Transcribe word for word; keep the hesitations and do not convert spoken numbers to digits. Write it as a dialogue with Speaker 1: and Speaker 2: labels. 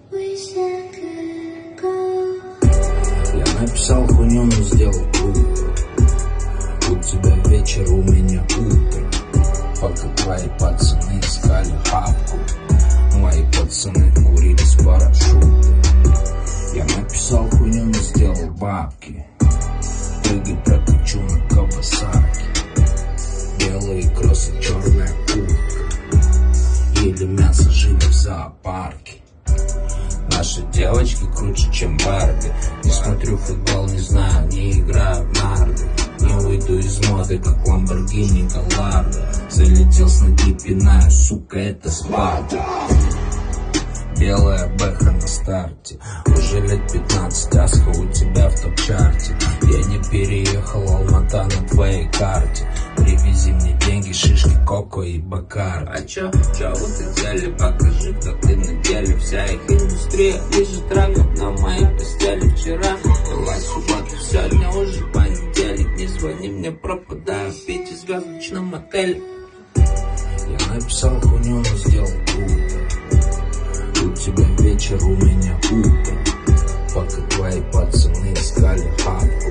Speaker 1: Я написал хуйню, но сделал круто. У тебя вечер, у меня утро. Пока твои пацаны искали хапку, мои пацаны курили с парашюта. Я написал хуйню, но сделал бабки. Прыгай, прокачу на Кавасаки. Белые кроссы, черная куртка. Ели мясо, жили в зоопарке. Наши девочки круче, чем Барби. Не смотрю футбол, не знаю, не играю в нарды. Не уйду из моды, как Ламборгини Галларда. Залетел с ноги, пинаю, сука, это Спарта. Белая бэха на старте. Уже лет пятнадцать, Аска у тебя в топ-чарте. Я не переехал, Алмата на твоей карте. Привези мне деньги, шишки, коко и бакар. А чё, чё вы хотели, покажи, кто ты на деле. Вся их индустрия лежит раком на моей постели. Вчера была суббота, сегодня уже понедельник. Не звони мне, пропадаю в пятизвездочном отеле. Я написал хуйню, но сделал круто. У тебя вечер, у меня утро. Пока твои пацаны искали хапку,